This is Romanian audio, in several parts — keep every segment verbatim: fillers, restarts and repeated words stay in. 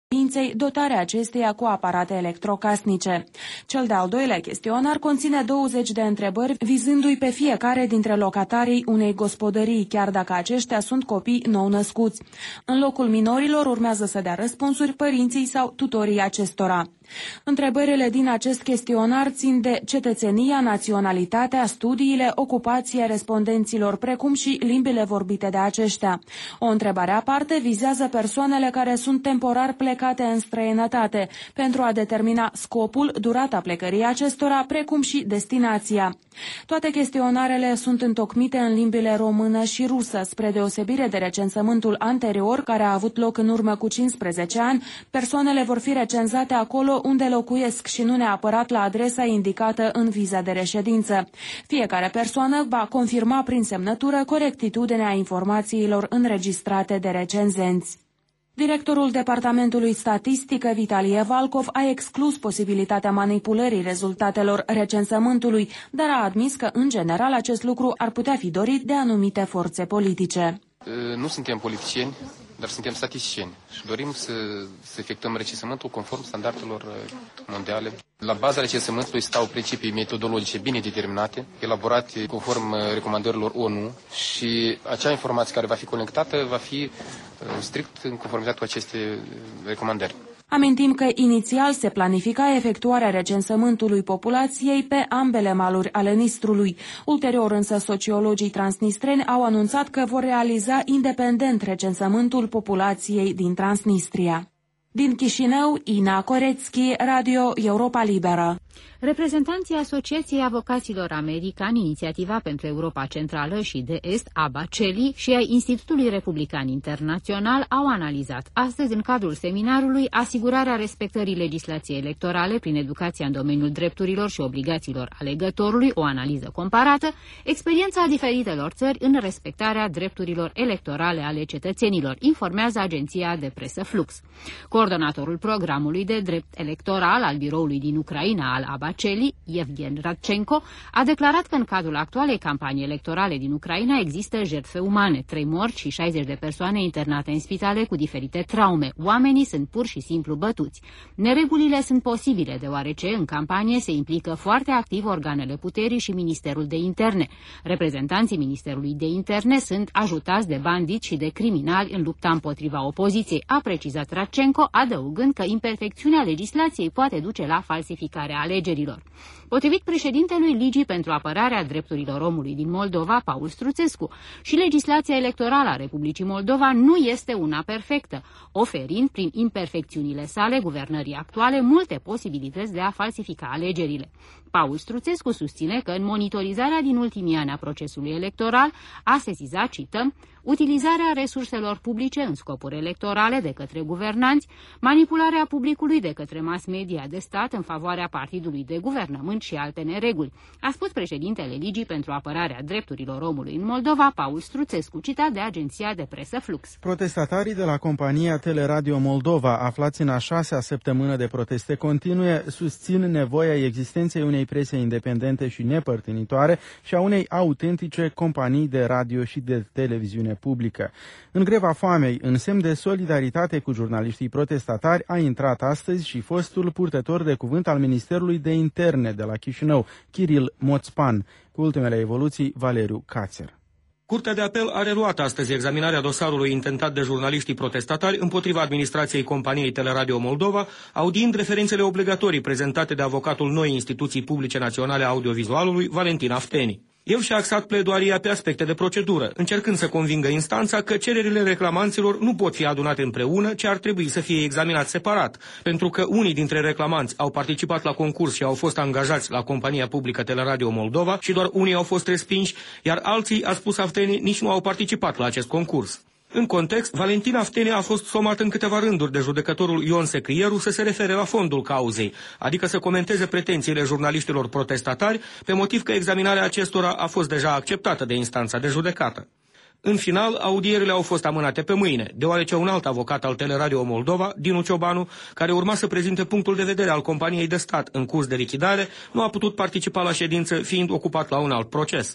dotarea acesteia cu aparate electrocasnice. Cel de-al doilea chestionar conține douăzeci de întrebări vizându-i pe fiecare dintre locatarii unei gospodării, chiar dacă aceștia sunt copii nou-născuți. În locul minorilor urmează să dea răspunsuri părinții sau tutorii acestora. Întrebările din acest chestionar țin de cetățenia, naționalitatea, studiile, ocupația respondenților, precum și limbile vorbite de aceștia. O întrebare aparte vizează persoanele care sunt temporar plecate în străinătate, pentru a determina scopul, durata plecării acestora, precum și destinația. Toate chestionarele sunt întocmite în limbile română și rusă, spre deosebire de recensământul anterior, care a avut loc în urmă cu cincisprezece ani, persoanele vor fi recenzate acolo unde locuiesc și nu neapărat la adresa indicată în viza de reședință. Fiecare persoană va confirma prin semnătură corectitudinea informațiilor înregistrate de recenzenți. Directorul Departamentului Statistică, Vitalie Valcov, a exclus posibilitatea manipulării rezultatelor recensământului, dar a admis că, în general, acest lucru ar putea fi dorit de anumite forțe politice. Nu suntem politicieni, dar suntem statisticieni și dorim să, să efectuăm recensământul conform standardelor mondiale. La baza recensământului stau principii metodologice bine determinate, elaborate conform recomandărilor O N U și acea informație care va fi colectată va fi strict în conformitate cu aceste recomandări. Amintim că inițial se planifica efectuarea recensământului populației pe ambele maluri ale Nistrului. Ulterior însă sociologii transnistreni au anunțat că vor realiza independent recensământul populației din Transnistria. Din Chișinău, Ina Corețchi, Radio Europa Liberă. Reprezentanții Asociației Avocaților Americani, Inițiativa pentru Europa Centrală și de Est, ABACELI, și ai Institutului Republican Internațional au analizat astăzi, în cadrul seminarului, asigurarea respectării legislației electorale prin educația în domeniul drepturilor și obligațiilor alegătorului, o analiză comparată, experiența diferitelor țări în respectarea drepturilor electorale ale cetățenilor, informează agenția de presă Flux. Coordonatorul programului de drept electoral al biroului din Ucraina al ABACELI, Evgen Radchenko, a declarat că în cadrul actualei campanii electorale din Ucraina există jertfe umane, trei morți și șaizeci de persoane internate în spitale cu diferite traume. Oamenii sunt pur și simplu bătuți. Neregulile sunt posibile, deoarece în campanie se implică foarte activ organele puterii și Ministerul de Interne. Reprezentanții Ministerului de Interne sunt ajutați de bandiți și de criminali în lupta împotriva opoziției, a precizat Radchenko, adăugând că imperfecțiunea legislației poate duce la falsificarea alegerilor. Potrivit președintelui Ligii pentru apărarea drepturilor omului din Moldova, Paul Struțescu, și legislația electorală a Republicii Moldova nu este una perfectă, oferind prin imperfecțiunile sale guvernării actuale multe posibilități de a falsifica alegerile. Paul Struțescu susține că în monitorizarea din ultimii ani a procesului electoral a sesizat, cităm, utilizarea resurselor publice în scopuri electorale de către guvernanți, manipularea publicului de către mass media de stat în favoarea partidului de guvernământ și alte nereguli, a spus președintele Ligii pentru apărarea drepturilor omului în Moldova, Paul Struțescu, citat de agenția de presă Flux. Protestatarii de la compania Teleradio Moldova, aflați în a șasea săptămână de proteste continue, susțin nevoia existenței unei prese independente și nepărtinitoare și a unei autentice companii de radio și de televiziune publică. În greva foamei, în semn de solidaritate cu jurnaliștii protestatari, a intrat astăzi și fostul purtător de cuvânt al Ministerului de Interne de la Chișinău, Kiril Moțpan. Cu ultimele evoluții, Valeriu Cațer. Curtea de apel a reluat astăzi examinarea dosarului intentat de jurnaliștii protestatari împotriva administrației companiei Teleradio Moldova, audiind referințele obligatorii prezentate de avocatul noii instituții publice naționale a audiovizualului, Valentin Afteni. El și-a axat pledoaria pe aspecte de procedură, încercând să convingă instanța că cererile reclamanților nu pot fi adunate împreună, ci ar trebui să fie examinat separat, pentru că unii dintre reclamanți au participat la concurs și au fost angajați la compania publică Teleradio Moldova și doar unii au fost respinși, iar alții, a spus Afteni, nici nu au participat la acest concurs. În context, Valentin Afteni a fost somat în câteva rânduri de judecătorul Ion Secrieru să se refere la fondul cauzei, adică să comenteze pretențiile jurnaliștilor protestatari, pe motiv că examinarea acestora a fost deja acceptată de instanța de judecată. În final, audierile au fost amânate pe mâine, deoarece un alt avocat al Teleradio Moldova, Dinu Ciobanu, care urma să prezinte punctul de vedere al companiei de stat în curs de lichidare, nu a putut participa la ședință, fiind ocupat la un alt proces.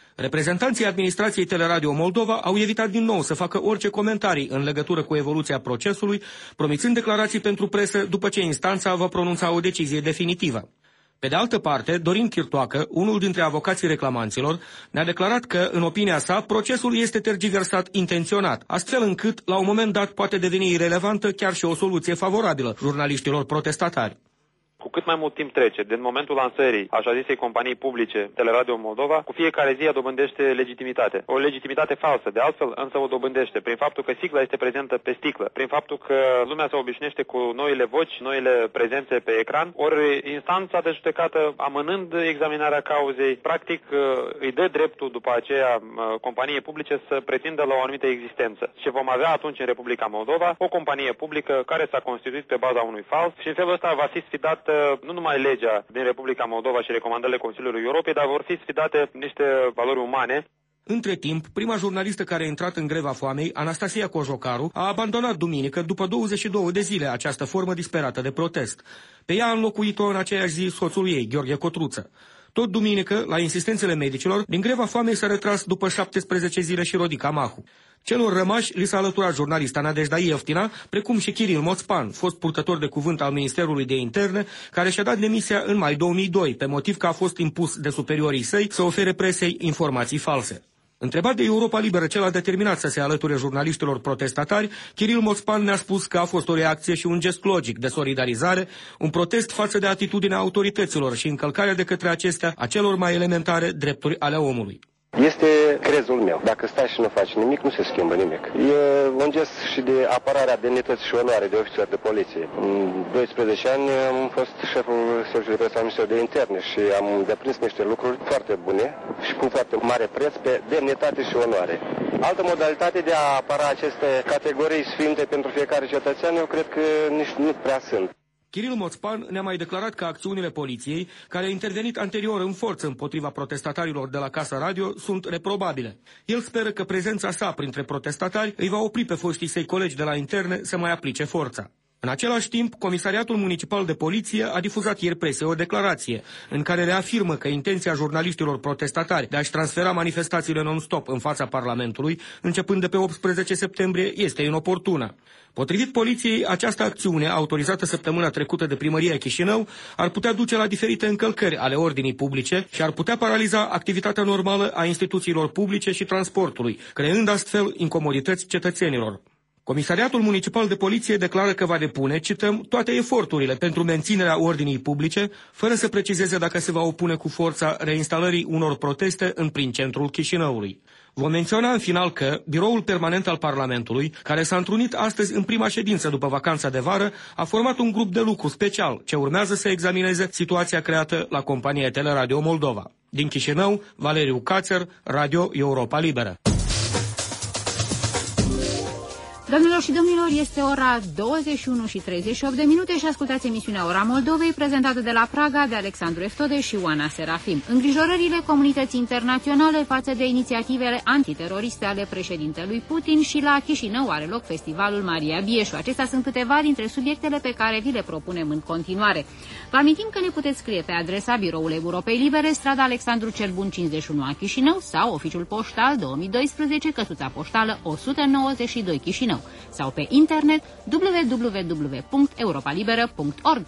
Reprezentanții administrației Teleradio Moldova au evitat din nou să facă orice comentarii în legătură cu evoluția procesului, promițând declarații pentru presă după ce instanța va pronunța o decizie definitivă. Pe de altă parte, Dorin Chirtoacă, unul dintre avocații reclamanților, ne-a declarat că, în opinia sa, procesul este tergiversat intenționat, astfel încât, la un moment dat, poate deveni irelevantă chiar și o soluție favorabilă jurnaliștilor protestatari. Cu cât mai mult timp trece, din momentul lansării așa zisei companii publice Teleradio Moldova, cu fiecare zi ea dobândește legitimitate. O legitimitate falsă, de altfel însă o dobândește prin faptul că sigla este prezentă pe sticlă, prin faptul că lumea se obișnuiește cu noile voci, noile prezențe pe ecran, ori instanța de judecată, amânând examinarea cauzei, practic îi dă dreptul după aceea companiei publice să pretindă la o anumită existență. Și vom avea atunci în Republica Moldova o companie publică care s-a constituit pe baza unui fals și în felul ăsta va fi sfidat nu numai legea din Republica Moldova și recomandările Consiliului Europei, dar vor fi sfidate niște valori umane. Între timp, prima jurnalistă care a intrat în greva foamei, Anastasia Cojocaru, a abandonat duminică, după douăzeci și două de zile, această formă disperată de protest. Pe ea a înlocuit-o în aceeași zi soțul ei, Gheorghe Cotruță. Tot duminică, la insistențele medicilor, din greva foamei s-a retras după șaptesprezece zile și Rodica Mahu. Celor rămași li s-a alăturat jurnalista Nadejda Ieftina, precum și Kiril Moțpan, fost purtător de cuvânt al Ministerului de Interne, care și-a dat demisia în mai două mii doi, pe motiv că a fost impus de superiorii săi să ofere presei informații false. Întrebat de Europa Liberă ce l-a determinat să se alăture jurnaliștilor protestatari, Kiril Moțpan ne-a spus că a fost o reacție și un gest logic de solidarizare, un protest față de atitudinea autorităților și încălcarea de către acestea a celor mai elementare drepturi ale omului. Este crezul meu. Dacă stai și nu faci nimic, nu se schimbă nimic. E un gest și de apărarea demnității și onoare de ofițer de poliție. În doisprezece ani am fost șeful Serviciului de Presă al Ministerului de Interne și am deprins niște lucruri foarte bune și cu foarte mare preț pe demnitate și onoare. Altă modalitate de a apăra aceste categorii sfinte pentru fiecare cetățean, eu cred că nici nu prea sunt. Kiril Moțpan ne-a mai declarat că acțiunile poliției, care a intervenit anterior în forță împotriva protestatarilor de la Casa Radio, sunt reprobabile. El speră că prezența sa printre protestatari îi va opri pe foștii săi colegi de la interne să mai aplice forța. În același timp, Comisariatul Municipal de Poliție a difuzat ieri presei o declarație în care reafirmă că intenția jurnaliștilor protestatari de a-și transfera manifestațiile non-stop în fața Parlamentului, începând de pe optsprezece septembrie, este inoportună. Potrivit poliției, această acțiune, autorizată săptămâna trecută de Primăria Chișinău, ar putea duce la diferite încălcări ale ordinii publice și ar putea paraliza activitatea normală a instituțiilor publice și transportului, creând astfel incomodități cetățenilor. Comisariatul Municipal de Poliție declară că va depune, cităm, toate eforturile pentru menținerea ordinii publice, fără să precizeze dacă se va opune cu forța reinstalării unor proteste în prin centrul Chișinăului. Vom menționa în final că Biroul Permanent al Parlamentului, care s-a întrunit astăzi în prima ședință după vacanța de vară, a format un grup de lucru special ce urmează să examineze situația creată la compania Teleradio Moldova. Din Chișinău, Valeriu Cațer, Radio Europa Liberă. Doamnelor și domnilor, este ora douăzeci și unu și treizeci și opt de minute și ascultați emisiunea Ora Moldovei, prezentată de la Praga de Alexandru Eftode și Oana Serafim. Îngrijorările comunității internaționale față de inițiativele antiteroriste ale președintelui Putin și la Chișinău are loc festivalul Maria Bieșu. Acestea sunt câteva dintre subiectele pe care vi le propunem în continuare. Vă amintim că ne puteți scrie pe adresa Biroul Europei Libere, strada Alexandru cel Bun cincizeci și unu a Chișinău sau oficiul poștal două mii doisprezece, căsuța poștală o sută nouăzeci și doi Chișinău, sau pe internet w w w punct europa liberă punct org.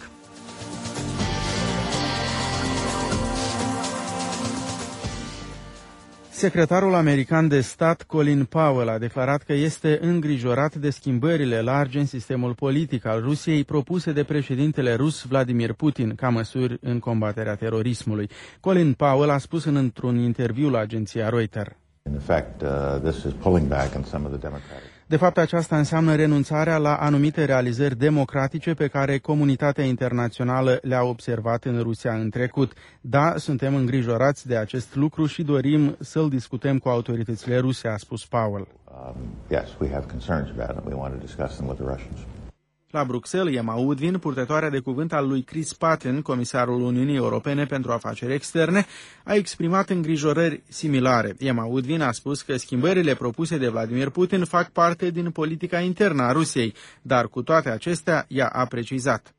Secretarul american de stat Colin Powell a declarat că este îngrijorat de schimbările largi în sistemul politic al Rusiei propuse de președintele rus Vladimir Putin ca măsuri în combaterea terorismului. Colin Powell a spus în, într-un interviu la agenția Reuters. In effect, uh, this is pulling back on some of the democratic. De fapt, aceasta înseamnă renunțarea la anumite realizări democratice pe care comunitatea internațională le-a observat în Rusia în trecut. Da, suntem îngrijorați de acest lucru și dorim să-l discutăm cu autoritățile ruse, a spus Powell. Um, yes, we have concerns about it. We want to discuss them with the Russians. La Bruxelles, Emma Udvin, purtătoarea de cuvânt al lui Chris Patten, comisarul Uniunii Europene pentru afaceri externe, a exprimat îngrijorări similare. Emma Udvin a spus că schimbările propuse de Vladimir Putin fac parte din politica internă a Rusiei, dar cu toate acestea, ea a precizat: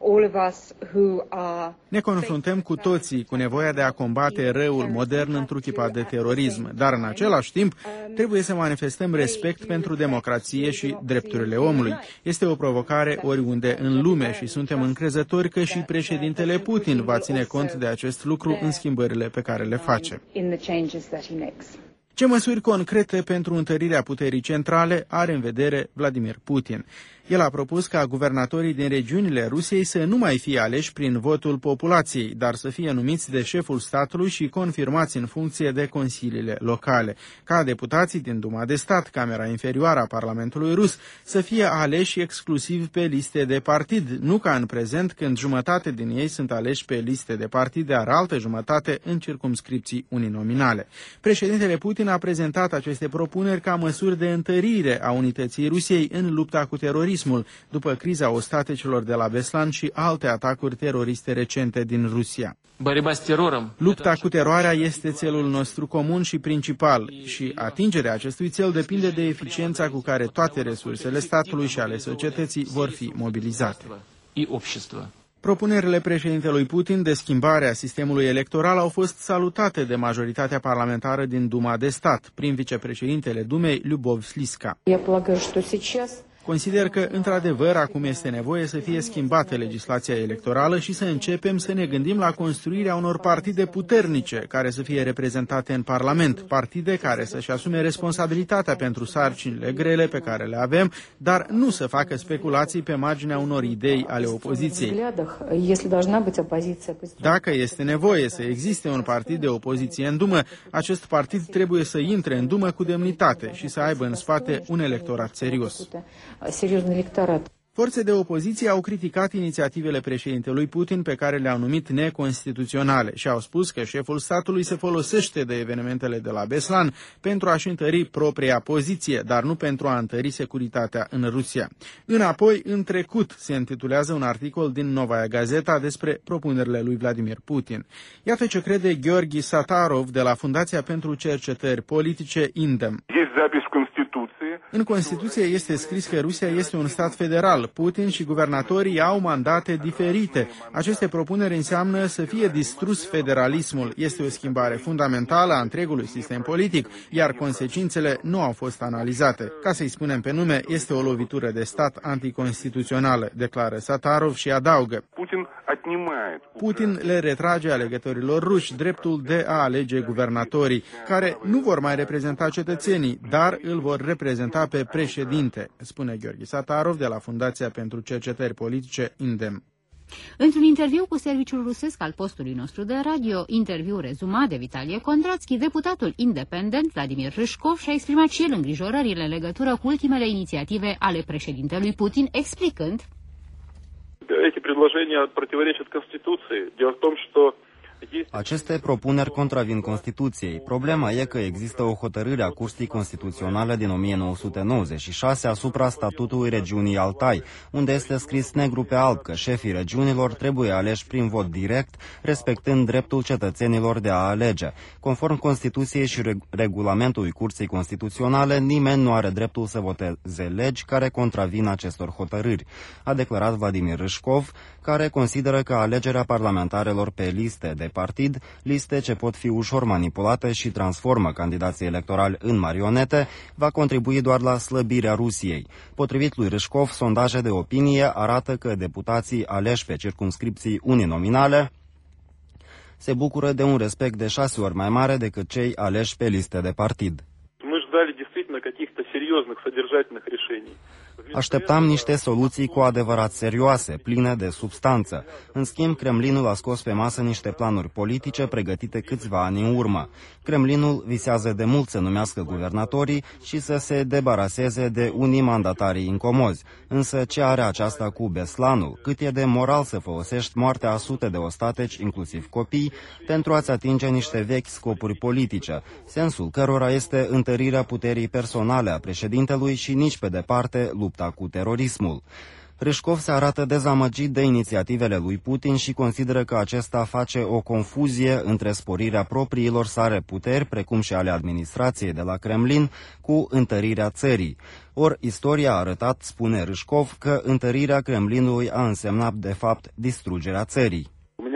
ne confruntăm cu toții cu nevoia de a combate răul modern întruchipat de terorism, dar în același timp trebuie să manifestăm respect pentru democrație și drepturile omului. Este o provocare oriunde în lume și suntem încrezători că și președintele Putin va ține cont de acest lucru în schimbările pe care le face. Ce măsuri concrete pentru întărirea puterii centrale are în vedere Vladimir Putin? El a propus ca guvernatorii din regiunile Rusiei să nu mai fie aleși prin votul populației, dar să fie numiți de șeful statului și confirmați în funcție de consiliile locale. Ca deputații din Duma de Stat, Camera Inferioară a Parlamentului Rus, să fie aleși exclusiv pe liste de partid, nu ca în prezent, când jumătate din ei sunt aleși pe liste de partid, iar altă jumătate în circumscripții uninominale. Președintele Putin a prezentat aceste propuneri ca măsuri de întărire a unității Rusiei în lupta cu terorismul, după criza ostatecilor de la Beslan și alte atacuri teroriste recente din Rusia. Lupta cu teroarea este țelul nostru comun și principal și atingerea acestui țel depinde de eficiența cu care toate resursele statului și ale societății vor fi mobilizate. Propunerile președintelui Putin de schimbare a sistemului electoral au fost salutate de majoritatea parlamentară din Duma de Stat, prin vicepreședintele Dumei, Lyubov Sliska. Consider că, într-adevăr, acum este nevoie să fie schimbată legislația electorală și să începem să ne gândim la construirea unor partide puternice care să fie reprezentate în Parlament, partide care să-și asume responsabilitatea pentru sarcinile grele pe care le avem, dar nu să facă speculații pe marginea unor idei ale opoziției. Dacă este nevoie să existe un partid de opoziție în Dumă, acest partid trebuie să intre în Dumă cu demnitate și să aibă în spate un electorat serios. Forțe de opoziție au criticat inițiativele președintelui Putin pe care le-au numit neconstituționale și au spus că șeful statului se folosește de evenimentele de la Beslan pentru a-și întări propria poziție, dar nu pentru a întări securitatea în Rusia. Înapoi, în trecut, se intitulează un articol din Novaya Gazeta despre propunerile lui Vladimir Putin. Iată ce crede Gheorghi Satarov de la Fundația pentru Cercetări Politice INDEM. În Constituție este scris că Rusia este un stat federal. Putin și guvernatorii au mandate diferite. Aceste propuneri înseamnă să fie distrus federalismul. Este o schimbare fundamentală a întregului sistem politic, iar consecințele nu au fost analizate. Ca să-i spunem pe nume, este o lovitură de stat anticonstituțională, declară Satarov și adaugă: Putin le retrage alegătorilor ruși dreptul de a alege guvernatorii, care nu vor mai reprezenta cetățenii, dar îl vor reprezenta pe președinte, spune Gheorghi Satarov de la Fundația pentru Cercetări Politice INDEM. Într-un interviu cu serviciul rusesc al postului nostru de radio, interviu rezumat de Vitalie Kondratski, deputatul independent Vladimir Râșcov și-a exprimat și el îngrijorările în legătură cu ultimele inițiative ale președintelui Putin, explicând: Эти предложения противоречат Конституции. Дело в том, что Aceste propuneri contravin Constituției. Problema e că există o hotărâre a Curții Constituționale din o mie nouă sute nouăzeci și șase asupra statutului regiunii Altai, unde este scris negru pe alb că șefii regiunilor trebuie aleși prin vot direct, respectând dreptul cetățenilor de a alege. Conform Constituției și reg- regulamentului Curții Constituționale, nimeni nu are dreptul să voteze legi care contravin acestor hotărâri, a declarat Vladimir Râșcov, care consideră că alegerea parlamentarelor pe liste de partid, liste ce pot fi ușor manipulate și transformă candidații electorali în marionete, va contribui doar la slăbirea Rusiei. Potrivit lui Râșcov, sondaje de opinie arată că deputații aleși pe circumscripții uninominale se bucură de un respect de șase ori mai mare decât cei aleși pe liste de partid. Așteptam niște soluții cu adevărat serioase, pline de substanță. În schimb, Kremlinul a scos pe masă niște planuri politice pregătite câțiva ani în urmă. Kremlinul visează de mult să numească guvernatorii și să se debaraseze de unii mandatarii incomozi. Însă ce are aceasta cu Beslanul? Cât e de moral să folosești moartea a sute de ostateci, inclusiv copii, pentru a-ți atinge niște vechi scopuri politice, sensul cărora este întărirea puterii personale a președintelui și nici pe departe lupta cu terorismul. Râșcov se arată dezamăgit de inițiativele lui Putin și consideră că acesta face o confuzie între sporirea propriilor sale puteri, precum și ale administrației de la Kremlin, cu întărirea țării. Or, istoria a arătat, spune Râșcov, că întărirea Kremlinului a însemnat, de fapt, distrugerea țării.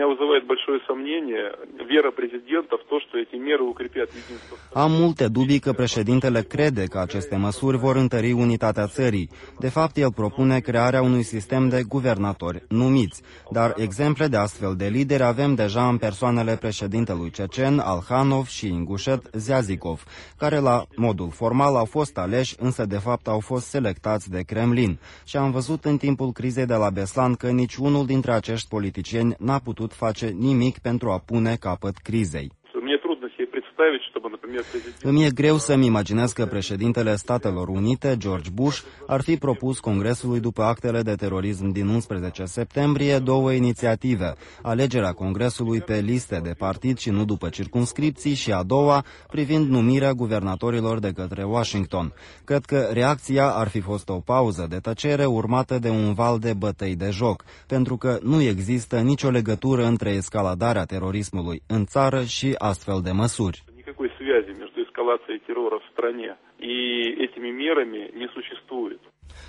Am multe dubii că președintele crede că aceste măsuri vor întări unitatea țării. De fapt, el propune crearea unui sistem de guvernatori numiți, dar exemple de astfel de lideri avem deja în persoanele președintelui cecen, Alhanov și Ingușet Ziazikov, care la modul formal au fost aleși, însă de fapt au fost selectați de Kremlin. Și am văzut în timpul crizei de la Beslan că niciunul dintre acești politicieni n-a putut face nimic pentru a pune capăt crizei. Îmi e greu să-mi imaginez că președintele Statelor Unite, George Bush, ar fi propus Congresului după actele de terorism din unsprezece septembrie două inițiative, alegerea Congresului pe liste de partid și nu după circumscripții și a doua privind numirea guvernatorilor de către Washington. Cred că reacția ar fi fost o pauză de tăcere urmată de un val de bătăi de joc, pentru că nu există nicio legătură între escaladarea terorismului în țară și astfel de măsuri. Никакой связи между эскалацией террора в стране и этими мерами не существует.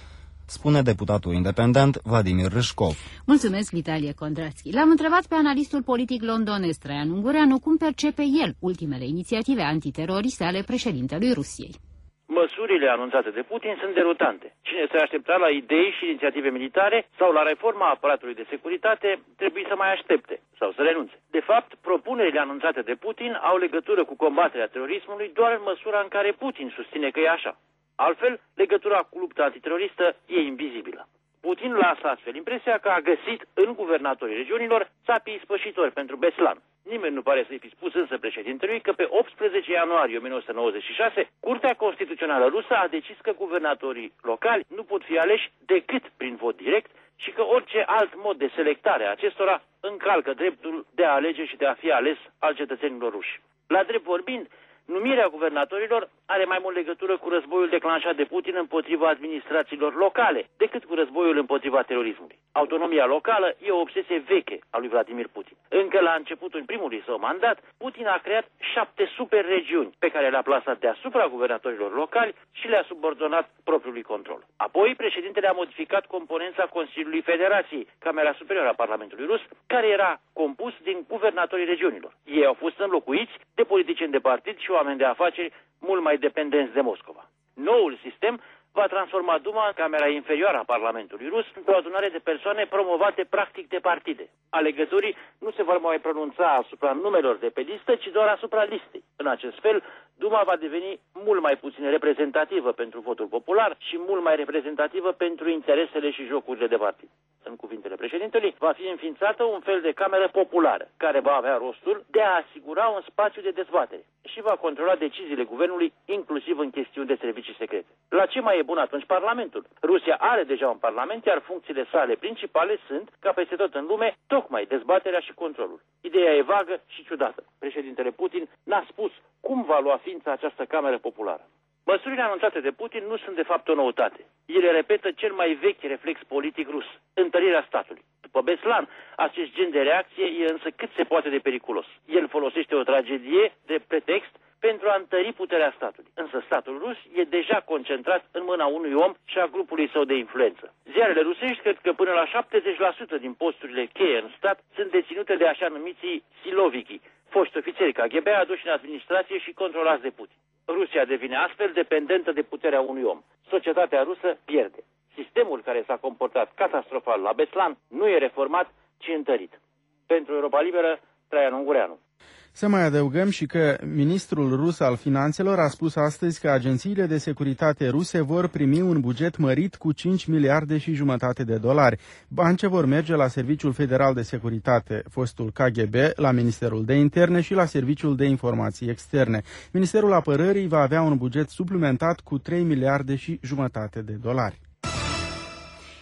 Spune deputatul independent Vladimir Râșcov. Mulțumesc, Vitalie Kondrațchi. L-am întrebat pe analistul politic londonez Traian Ungureanu cum percepe el ultimele inițiative antiteroriste ale președintelui Rusiei. Măsurile anunțate de Putin sunt derutante. Cine se aștepta la idei și inițiative militare sau la reforma aparatului de securitate trebuie să mai aștepte sau să renunțe. De fapt, propunerile anunțate de Putin au legătură cu combaterea terorismului doar în măsura în care Putin susține că e așa. Altfel, legătura cu lupta antiteroristă e invizibilă. Putin lasă astfel impresia că a găsit în guvernatorii regiunilor țapii ispășitori pentru Beslan. Nimeni nu pare să-i fi spus însă președintelui că pe optsprezece ianuarie o mie nouă sute nouăzeci și șase Curtea Constituțională Rusă a decis că guvernatorii locali nu pot fi aleși decât prin vot direct și că orice alt mod de selectare a acestora încalcă dreptul de a alege și de a fi ales al cetățenilor ruși. La drept vorbind, numirea guvernatorilor are mai mult legătură cu războiul declanșat de Putin împotriva administrațiilor locale decât cu războiul împotriva terorismului. Autonomia locală e o obsesie veche a lui Vladimir Putin. Încă la începutul primului său mandat, Putin a creat șapte superregiuni pe care le-a plasat deasupra guvernatorilor locali și le-a subordonat propriului control. Apoi, președintele a modificat componența Consiliului Federației, Camera Superioară a Parlamentului Rus, care era compus din guvernatorii regiunilor. Ei au fost înlocuiți de politicieni de partid și oameni de afaceri mult mai dependenți de Moscova. Noul sistem va transforma Duma în Camera Inferioară a Parlamentului Rus într-o adunare de persoane promovate practic de partide. Alegătorii nu se vor mai pronunța asupra numelor de pe listă, ci doar asupra listei. În acest fel, Duma va deveni mult mai puțin reprezentativă pentru votul popular și mult mai reprezentativă pentru interesele și jocurile de partid. În cuvintele președintelui, va fi înființată un fel de cameră populară, care va avea rostul de a asigura un spațiu de dezbatere și va controla deciziile guvernului, inclusiv în chestiuni de servicii secrete. La ce mai e bun atunci Parlamentul? Rusia are deja un parlament, iar funcțiile sale principale sunt, ca peste tot în lume, tocmai dezbaterea și controlul. Ideea e vagă și ciudată. Președintele Putin n-a spus cum va lua ființa această cameră populară. Măsurile anunțate de Putin nu sunt de fapt o noutate. Ele repetă cel mai vechi reflex politic rus, întărirea statului. După Beslan, acest gen de reacție e însă cât se poate de periculos. El folosește o tragedie de pretext pentru a întări puterea statului. Însă statul rus e deja concentrat în mâna unui om și a grupului său de influență. Ziarele rusești cred că până la șaptezeci la sută din posturile cheie în stat sunt deținute de așa numiții silovichi, foști ofițeri K G B aduși în administrație și controlați de Putin. Rusia devine astfel dependentă de puterea unui om. Societatea rusă pierde. Sistemul care s-a comportat catastrofal la Beslan nu e reformat, ci întărit. Pentru Europa Liberă, Traian Ungureanu. Să mai adăugăm și că ministrul rus al finanțelor a spus astăzi că agențiile de securitate ruse vor primi un buget mărit cu cinci miliarde și jumătate de dolari, bani ce vor merge la Serviciul Federal de Securitate, fostul K G B, la Ministerul de Interne și la Serviciul de Informații Externe. Ministerul Apărării va avea un buget suplimentat cu trei miliarde și jumătate de dolari.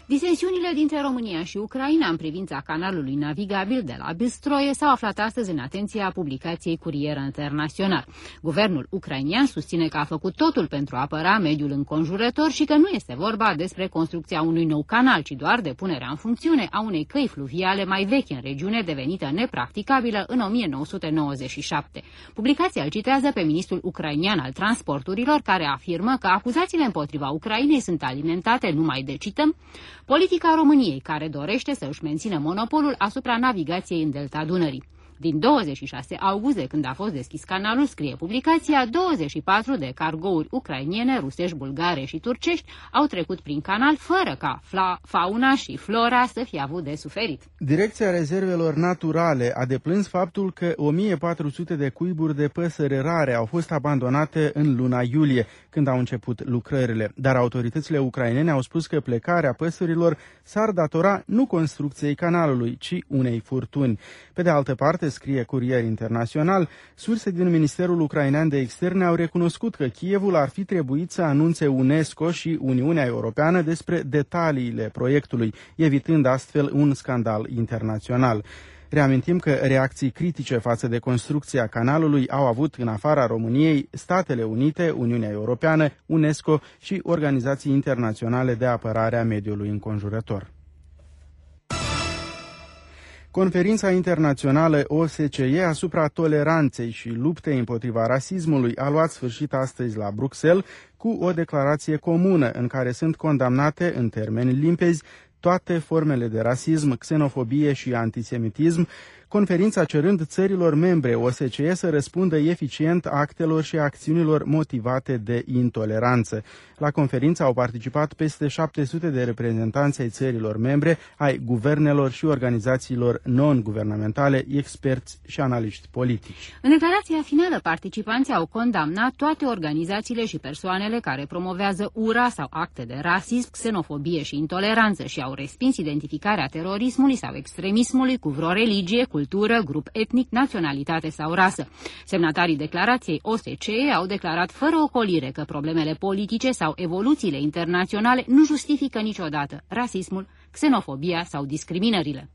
Disensiunile dintre România și Ucraina în privința canalului navigabil de la Bystroye s-au aflat astăzi în atenția publicației Curier Internațional. Guvernul ucrainian susține că a făcut totul pentru a apăra mediul înconjurător și că nu este vorba despre construcția unui nou canal, ci doar de punerea în funcțiune a unei căi fluviale mai vechi în regiune, devenită nepracticabilă în o mie nouă sute nouăzeci și șapte. Publicația îl citează pe ministrul ucrainian al transporturilor, care afirmă că acuzațiile împotriva Ucrainei sunt alimentate numai de, cităm, politica României, care dorește să își mențină monopolul asupra navigației în delta Dunării. Din douăzeci și șase august, de când a fost deschis canalul, scrie publicația, douăzeci și patru de cargouri ucrainiene, rusești, bulgare și turcești au trecut prin canal fără ca fauna și flora să fie avut de suferit. Direcția Rezervelor Naturale a deplâns faptul că o mie patru sute de cuiburi de păsări rare au fost abandonate în luna iulie, când au început lucrările, dar autoritățile ucrainene au spus că plecarea păsărilor s-ar datora nu construcției canalului, ci unei furtuni. Pe de altă parte, scrie Curier Internațional, surse din Ministerul Ucrainean de Externe au recunoscut că Kievul ar fi trebuit să anunțe UNESCO și Uniunea Europeană despre detaliile proiectului, evitând astfel un scandal internațional. Reamintim că reacții critice față de construcția canalului au avut în afara României Statele Unite, Uniunea Europeană, UNESCO și organizații internaționale de apărare a mediului înconjurător. Conferința internațională O S C E asupra toleranței și luptei împotriva rasismului a luat sfârșit astăzi la Bruxelles cu o declarație comună în care sunt condamnate în termeni limpezi toate formele de rasism, xenofobie și antisemitism, conferința cerând țărilor membre O S C E să răspundă eficient actelor și acțiunilor motivate de intoleranță. La conferință au participat peste șapte sute de reprezentanți ai țărilor membre, ai guvernelor și organizațiilor non-guvernamentale, experți și analiști politici. În declarația finală, participanții au condamnat toate organizațiile și persoanele care promovează ura sau acte de rasism, xenofobie și intoleranță și au respins identificarea terorismului sau extremismului cu vreo religie, cultură, grup etnic, naționalitate sau rasă. Semnatarii declarației O S C E au declarat fără ocolire că problemele politice sau evoluțiile internaționale nu justifică niciodată rasismul, xenofobia sau discriminările.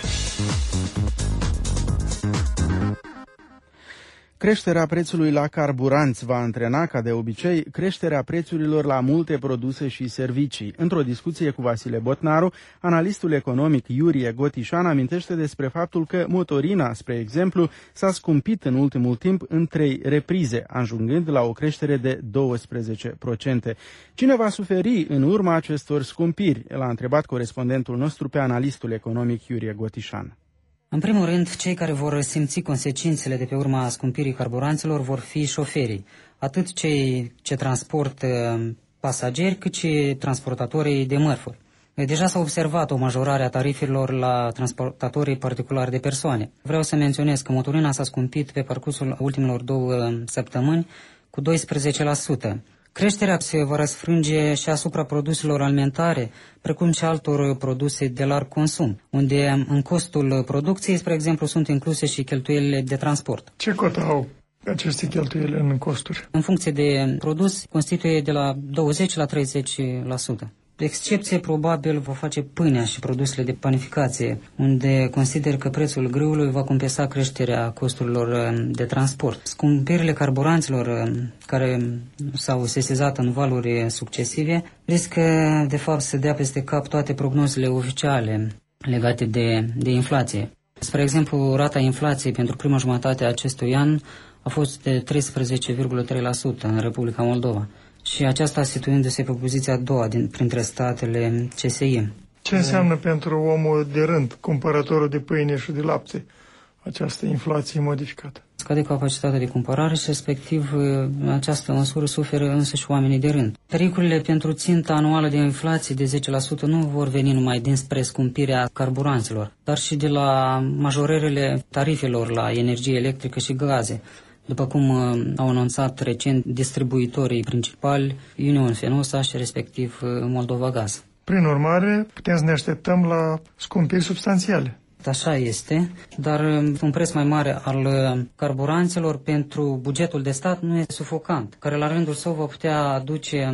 Creșterea prețului la carburanți va antrena, ca de obicei, creșterea prețurilor la multe produse și servicii. Într-o discuție cu Vasile Botnaru, analistul economic Iurie Gotișan amintește despre faptul că motorina, spre exemplu, s-a scumpit în ultimul timp în trei reprize, ajungând la o creștere de douăsprezece la sută. Cine va suferi în urma acestor scumpiri? L-a întrebat corespondentul nostru pe analistul economic Iurie Gotișan. În primul rând, cei care vor simți consecințele de pe urma scumpirii carburanților vor fi șoferii, atât cei ce transportă pasageri, cât și transportatorii de mărfuri. Deja s-a observat o majorare a tarifelor la transportatorii particulari de persoane. Vreau să menționez că motorina s-a scumpit pe parcursul ultimelor două săptămâni cu doisprezece la sută. Creșterea se va răsfrânge și asupra produselor alimentare, precum și altor produse de larg consum, unde în costul producției, spre exemplu, sunt incluse și cheltuielile de transport. Ce cotă au aceste cheltuieli în costuri? În funcție de produs, constituie de la douăzeci la treizeci la sută. Excepție probabil va face pâinea și produsele de panificație, unde consider că prețul grâului va compensa creșterea costurilor de transport. Scumpirile carburanților care s-au sesizat în valuri succesive riscă de fapt să dea peste cap toate prognozele oficiale legate de, de inflație. Spre exemplu, rata inflației pentru prima jumătate a acestui an a fost de treisprezece virgulă trei la sută în Republica Moldova. Și aceasta situându-se pe poziția a doua din, printre statele C S I. Ce înseamnă pentru omul de rând, cumpărătorul de pâine și de lapte, această inflație modificată? Scade capacitatea de cumpărare și respectiv această măsură suferă însăși oamenii de rând. Pericolele pentru ținta anuală de inflație de zece la sută nu vor veni numai dinspre scumpirea carburanților, dar și de la majorările tarifelor la energie electrică și gaze, după cum uh, au anunțat recent distribuitorii principali, Union Fenosa și respectiv uh, Moldova Gaz. Prin urmare, putem să ne așteptăm la scumpiri substanțiale. Așa este, dar uh, un preț mai mare al uh, carburanților pentru bugetul de stat nu este sufocant, care la rândul său va putea aduce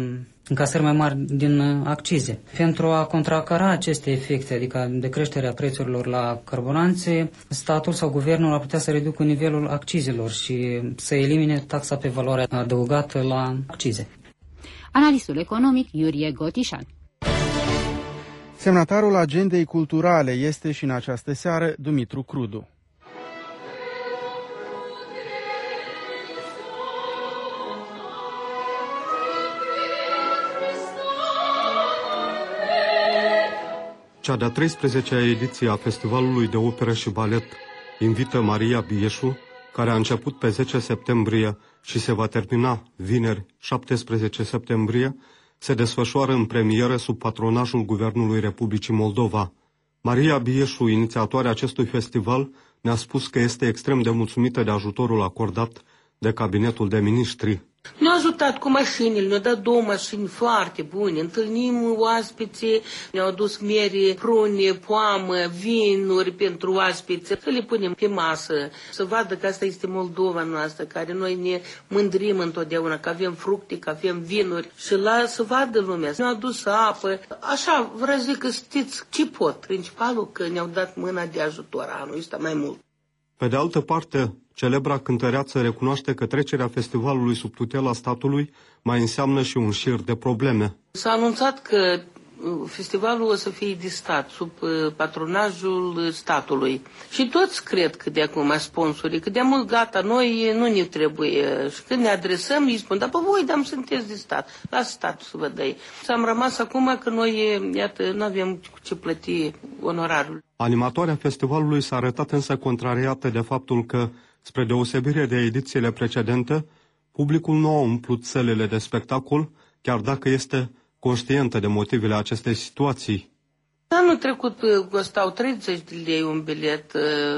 încasări mai mari din accize. Pentru a contracara aceste efecte, adică de creșterea prețurilor la carburanți, statul sau guvernul ar putea să reducă nivelul accizelor și să elimine taxa pe valoare adăugată la accize. Analistul economic Iurie Gotișan. Semnatarul agendei culturale este și în această seară Dumitru Crudu. Cea de-a treisprezecea ediție a Festivalului de Operă și Balet invită Maria Bieșu, care a început pe zece septembrie și se va termina vineri șaptesprezece septembrie, se desfășoară în premieră sub patronajul Guvernului Republicii Moldova. Maria Bieșu, inițiatoarea acestui festival, ne-a spus că este extrem de mulțumită de ajutorul acordat de Cabinetul de Ministri. Ne-au ajutat cu mașinile, ne-au dat două mașini foarte bune, întâlnim oaspeții, ne-au adus mere, prune, poamă, vinuri pentru oaspeți, să le punem pe masă, să vadă că asta este Moldova noastră, care noi ne mândrim întotdeauna, că avem fructe, că avem vinuri și la să vadă lumea. Ne-au adus apă, așa, vreau zic că știți ce pot, principalul că ne-au dat mâna de ajutor anul ăsta mai mult. Pe de altă parte, celebra cântăreață recunoaște că trecerea festivalului sub tutela statului mai înseamnă și un șir de probleme. S-a anunțat că festivalul o să fie de stat, sub patronajul statului. Și toți cred că de acum sponsorii, că de mult gata, noi nu ne trebuie. Și când ne adresăm, îi spun, dar pe voi, dar sunteți de stat, lasă statul să vă dai. S-am rămas acum că noi, iată, nu avem cu ce plăti onorarul. Animatoarea festivalului s-a arătat însă contrariată de faptul că, spre deosebire de edițiile precedente, publicul nu a umplut sălile de spectacol, chiar dacă este conștientă de motivele acestei situații. Anul trecut costau treizeci de lei un bilet,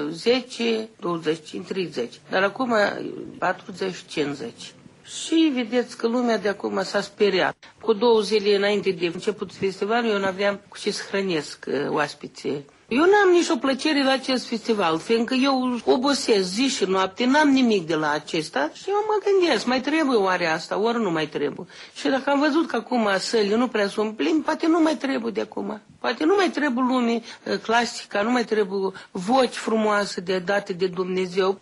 zece, douăzeci, treizeci, dar acum patruzeci, cincizeci. Și vedeți că lumea de acum s-a speriat. Cu două zile înainte de început festivalul, eu n-aveam cu ce să hrănesc oaspeții. Eu n-am nicio plăcere la acest festival, fiindcă eu obosesc zi și noapte, n-am nimic de la acesta și eu mă gândesc, mai trebuie oare asta, ori nu mai trebuie. Și dacă am văzut că acum sălile nu prea sunt pline, poate nu mai trebuie de acum. Poate nu mai trebuie lume clasică, nu mai trebuie voci frumoase de date de Dumnezeu.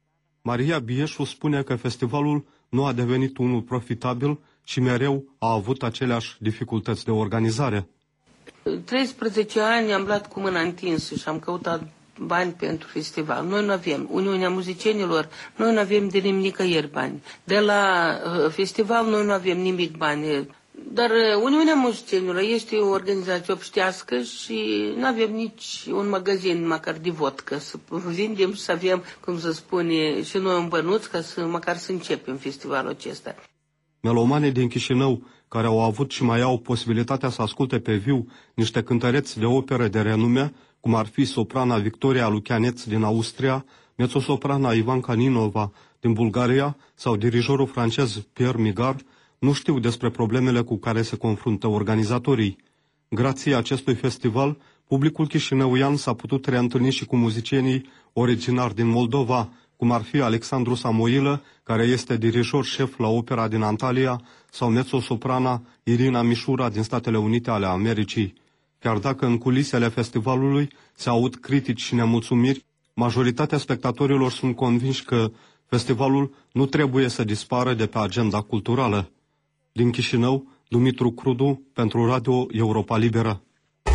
Maria Bieșu spune că festivalul nu a devenit unul profitabil și mereu a avut aceleași dificultăți de organizare. treisprezece ani am luat cu mâna întinsă și am căutat bani pentru festival. Noi nu avem. Uniunea Muzicienilor, noi nu avem de nicăieri bani. De la uh, festival noi nu avem nimic bani. Dar uh, Uniunea Muzicienilor este o organizație obștească și nu avem nici un magazin măcar de vodcă să vindem și să avem, cum să spune, și noi un bănuț ca să măcar să începem festivalul acesta. Melomanii din Chișinău, care au avut și mai au posibilitatea să asculte pe viu niște cântăreți de operă de renume, cum ar fi soprana Victoria Lucianeț din Austria, mezzosoprana Ivanka Ninova din Bulgaria sau dirijorul francez Pierre Migar, nu știu despre problemele cu care se confruntă organizatorii. Grație acestui festival, publicul chișinăuian s-a putut reîntâlni și cu muzicienii originari din Moldova, cum ar fi Alexandru Samoilă, care este dirijor șef la opera din Antalya, sau mezzosoprana Irina Mișura din Statele Unite ale Americii. Chiar dacă în culisele festivalului se aud critici și nemulțumiri, majoritatea spectatorilor sunt convinși că festivalul nu trebuie să dispară de pe agenda culturală. Din Chișinău, Dumitru Crudu, pentru Radio Europa Liberă.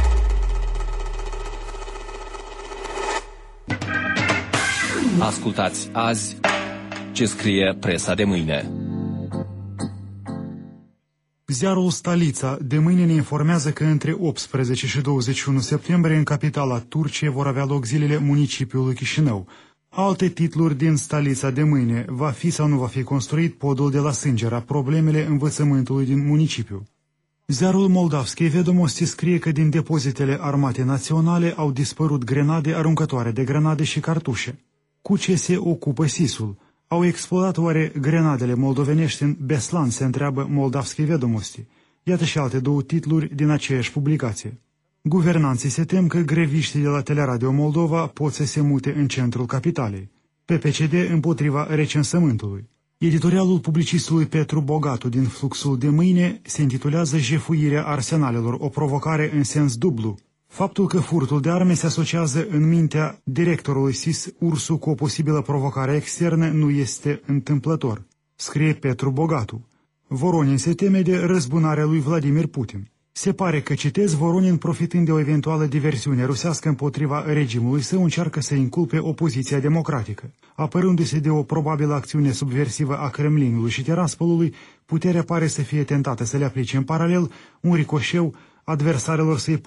Ascultați azi ce scrie presa de mâine. Ziarul Stalița de mâine ne informează că între optsprezece și douăzeci și unu septembrie în capitala Turciei vor avea loc zilele municipiului Chișinău. Alte titluri din Stalița de mâine: va fi sau nu va fi construit podul de la Sângera, problemele învățământului din municipiu. Ziarul Moldavskei Vedomosti scrie că din depozitele Armatei Naționale au dispărut grenade aruncătoare de grenade și cartușe. Cu ce se ocupă S I S-ul? Au explodat oare grenadele moldovenești în Beslan, se întreabă Moldavskei Vedomosti. Iată și alte două titluri din aceeași publicație. Guvernanții se tem că greviștii de la Teleradio Moldova pot să se mute în centrul capitalei. P P C D împotriva recensământului. Editorialul publicistului Petru Bogatu din Fluxul de mâine se intitulează Jefuirea arsenalelor, o provocare în sens dublu. Faptul că furtul de arme se asociază în mintea directorului S I S Ursu cu o posibilă provocare externă nu este întâmplător, scrie Petru Bogatu. Voronin se teme de răzbunarea lui Vladimir Putin. Se pare că, citez, Voronin, profitând de o eventuală diversiune rusească împotriva regimului său, încearcă să inculpe opoziția democratică. Apărându-se de o probabilă acțiune subversivă a Kremlinului și Tiraspolului, puterea pare să fie tentată să le aplice în paralel un ricoșeu adversarilor săi